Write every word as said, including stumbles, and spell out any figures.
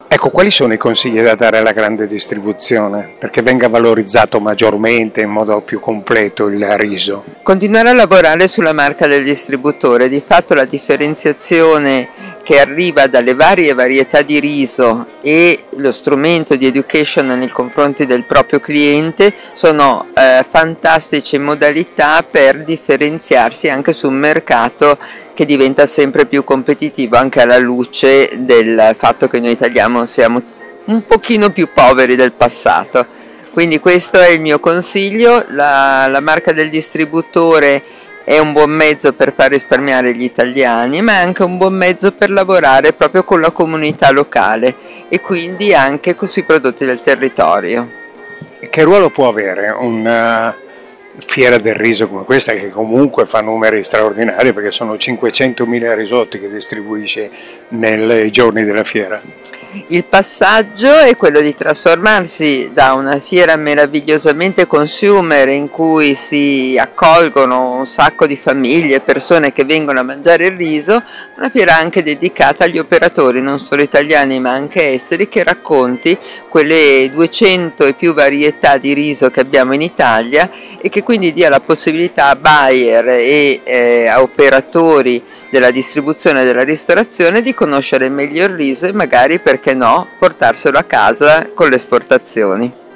Ecco, quali sono i consigli da dare alla grande distribuzione perché venga valorizzato maggiormente in modo più completo il riso? Continuare a lavorare sulla marca del distributore, di fatto la differenziazione che arriva dalle varie varietà di riso e lo strumento di education nei confronti del proprio cliente sono eh, fantastiche modalità per differenziarsi anche su un mercato che diventa sempre più competitivo, anche alla luce del fatto che noi italiani siamo un pochino più poveri del passato. Quindi questo è il mio consiglio. La, la marca del distributore è un buon mezzo per far risparmiare gli italiani, ma è anche un buon mezzo per lavorare proprio con la comunità locale e quindi anche sui prodotti del territorio. Che ruolo può avere una fiera del riso come questa, che comunque fa numeri straordinari perché sono cinquecentomila risotti che distribuisce nei giorni della fiera? Il passaggio è quello di trasformarsi da una fiera meravigliosamente consumer in cui si accolgono un sacco di famiglie, persone che vengono a mangiare il riso, una fiera anche dedicata agli operatori non solo italiani ma anche esteri, che racconti quelle duecento e più varietà di riso che abbiamo in Italia e che quindi dia la possibilità a buyer e eh, a operatori della distribuzione e della ristorazione di conoscere meglio il riso e magari, perché no, portarselo a casa con le esportazioni.